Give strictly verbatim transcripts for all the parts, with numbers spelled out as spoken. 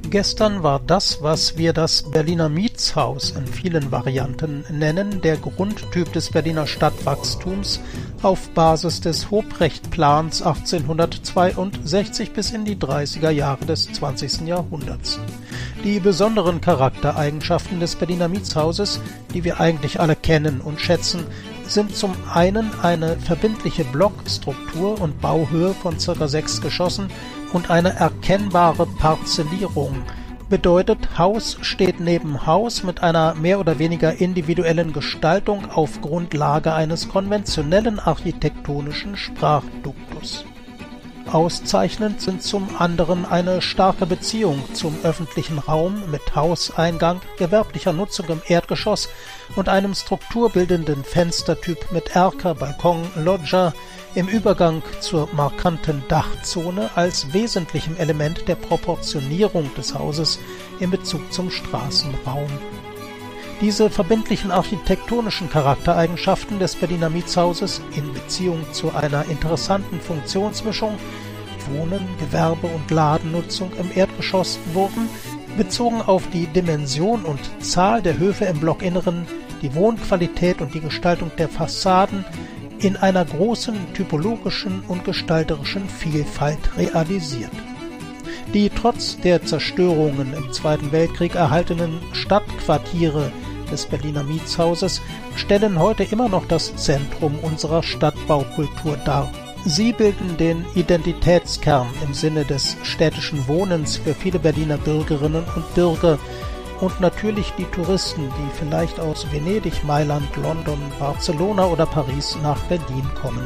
Gestern war das, was wir das Berliner Mietshaus in vielen Varianten nennen, der Grundtyp des Berliner Stadtwachstums auf Basis des Hobrecht-Plans achtzehnhundertzweiundsechzig bis in die dreißiger Jahre des zwanzigsten Jahrhunderts. Die besonderen Charaktereigenschaften des Berliner Mietshauses, die wir eigentlich alle kennen und schätzen, sind zum einen eine verbindliche Blockstruktur und Bauhöhe von ca. sechs Geschossen und eine erkennbare Parzellierung. Bedeutet, Haus steht neben Haus mit einer mehr oder weniger individuellen Gestaltung auf Grundlage eines konventionellen architektonischen Sprachduktus. Auszeichnend sind zum anderen eine starke Beziehung zum öffentlichen Raum mit Hauseingang, gewerblicher Nutzung im Erdgeschoss und einem strukturbildenden Fenstertyp mit Erker, Balkon, Loggia im Übergang zur markanten Dachzone als wesentlichem Element der Proportionierung des Hauses in Bezug zum Straßenraum. Diese verbindlichen architektonischen Charaktereigenschaften des Berliner Mietshauses in Beziehung zu einer interessanten Funktionsmischung Wohnen, Gewerbe und Ladennutzung im Erdgeschoss wurden, bezogen auf die Dimension und Zahl der Höfe im Blockinneren, die Wohnqualität und die Gestaltung der Fassaden, in einer großen typologischen und gestalterischen Vielfalt realisiert. Die trotz der Zerstörungen im Zweiten Weltkrieg erhaltenen Stadtquartiere des Berliner Mietshauses stellen heute immer noch das Zentrum unserer Stadtbaukultur dar. Sie bilden den Identitätskern im Sinne des städtischen Wohnens für viele Berliner Bürgerinnen und Bürger und natürlich die Touristen, die vielleicht aus Venedig, Mailand, London, Barcelona oder Paris nach Berlin kommen.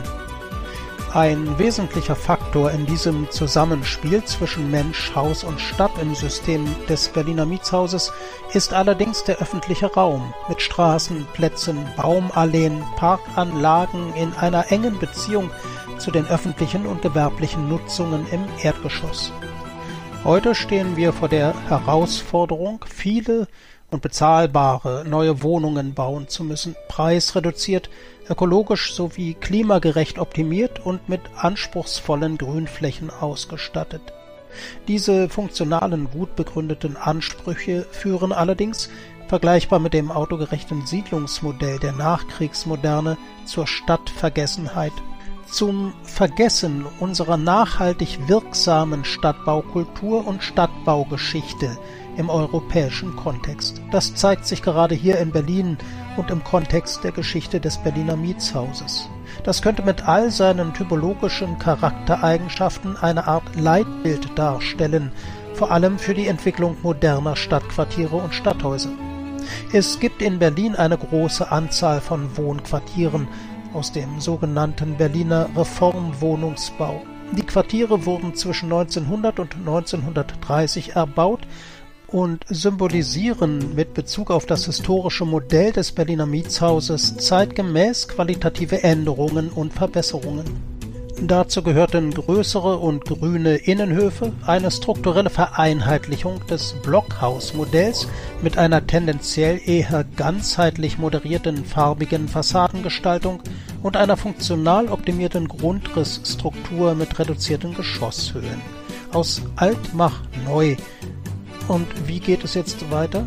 Ein wesentlicher Faktor in diesem Zusammenspiel zwischen Mensch, Haus und Stadt im System des Berliner Mietshauses ist allerdings der öffentliche Raum mit Straßen, Plätzen, Baumalleen, Parkanlagen in einer engen Beziehung zu den öffentlichen und gewerblichen Nutzungen im Erdgeschoss. Heute stehen wir vor der Herausforderung, viele und bezahlbare neue Wohnungen bauen zu müssen, preisreduziert, ökologisch sowie klimagerecht optimiert und mit anspruchsvollen Grünflächen ausgestattet. Diese funktionalen, gut begründeten Ansprüche führen allerdings, vergleichbar mit dem autogerechten Siedlungsmodell der Nachkriegsmoderne, zur Stadtvergessenheit. Zum Vergessen unserer nachhaltig wirksamen Stadtbaukultur und Stadtbaugeschichte im europäischen Kontext. Das zeigt sich gerade hier in Berlin und im Kontext der Geschichte des Berliner Mietshauses. Das könnte mit all seinen typologischen Charaktereigenschaften eine Art Leitbild darstellen, vor allem für die Entwicklung moderner Stadtquartiere und Stadthäuser. Es gibt in Berlin eine große Anzahl von Wohnquartieren aus dem sogenannten Berliner Reformwohnungsbau. Die Quartiere wurden zwischen neunzehnhundert und neunzehnhundertdreißig erbaut und symbolisieren mit Bezug auf das historische Modell des Berliner Mietshauses zeitgemäß qualitative Änderungen und Verbesserungen. Dazu gehörten größere und grüne Innenhöfe, eine strukturelle Vereinheitlichung des Blockhausmodells mit einer tendenziell eher ganzheitlich moderierten farbigen Fassadengestaltung und einer funktional optimierten Grundrissstruktur mit reduzierten Geschosshöhen. Aus alt mach neu. Und wie geht es jetzt weiter?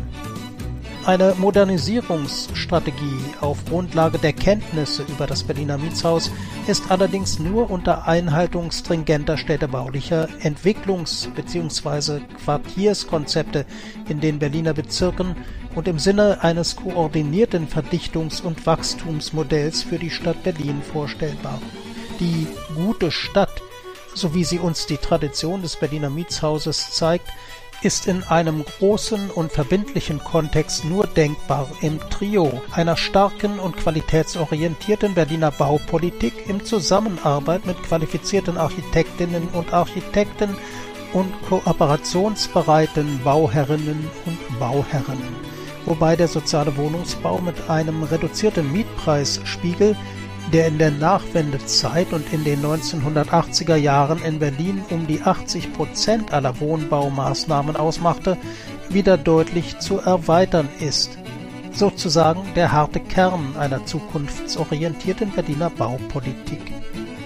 Eine Modernisierungsstrategie auf Grundlage der Kenntnisse über das Berliner Mietshaus ist allerdings nur unter Einhaltung stringenter städtebaulicher Entwicklungs- bzw. Quartierskonzepte in den Berliner Bezirken und im Sinne eines koordinierten Verdichtungs- und Wachstumsmodells für die Stadt Berlin vorstellbar. Die gute Stadt, so wie sie uns die Tradition des Berliner Mietshauses zeigt, ist in einem großen und verbindlichen Kontext nur denkbar im Trio einer starken und qualitätsorientierten Berliner Baupolitik in Zusammenarbeit mit qualifizierten Architektinnen und Architekten und kooperationsbereiten Bauherrinnen und Bauherren, wobei der soziale Wohnungsbau mit einem reduzierten Mietpreisspiegel, der in der Nachwendezeit und in den neunzehnhundertachtziger Jahren in Berlin um die achtzig Prozent aller Wohnbaumaßnahmen ausmachte, wieder deutlich zu erweitern ist. Sozusagen der harte Kern einer zukunftsorientierten Berliner Baupolitik.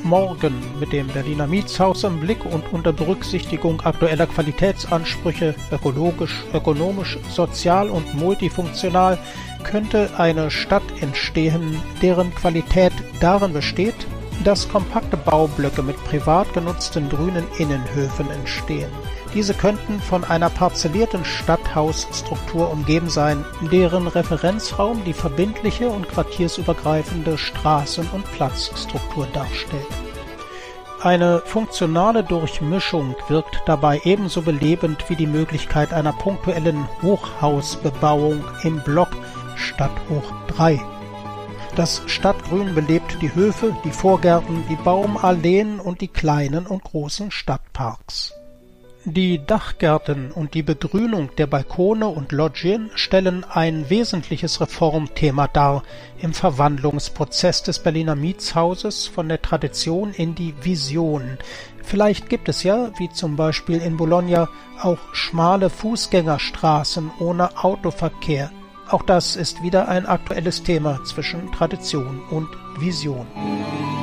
morgen mit dem Berliner Mietshaus im Blick und unter Berücksichtigung aktueller Qualitätsansprüche, ökologisch, ökonomisch, sozial und multifunktional, könnte eine Stadt entstehen, deren Qualität darin besteht, dass kompakte Baublöcke mit privat genutzten grünen Innenhöfen entstehen. Diese könnten von einer parzellierten Stadthausstruktur umgeben sein, deren Referenzraum die verbindliche und quartiersübergreifende Straßen- und Platzstruktur darstellt. Eine funktionale Durchmischung wirkt dabei ebenso belebend wie die Möglichkeit einer punktuellen Hochhausbebauung im Block Stadthoch drei. Das Stadtgrün belebt die Höfe, die Vorgärten, die Baumalleen und die kleinen und großen Stadtparks. Die Dachgärten und die Begrünung der Balkone und Loggien stellen ein wesentliches Reformthema dar im Verwandlungsprozess des Berliner Mietshauses von der Tradition in die Vision. Vielleicht gibt es ja, wie zum Beispiel in Bologna, auch schmale Fußgängerstraßen ohne Autoverkehr. Auch das ist wieder ein aktuelles Thema zwischen Tradition und Vision.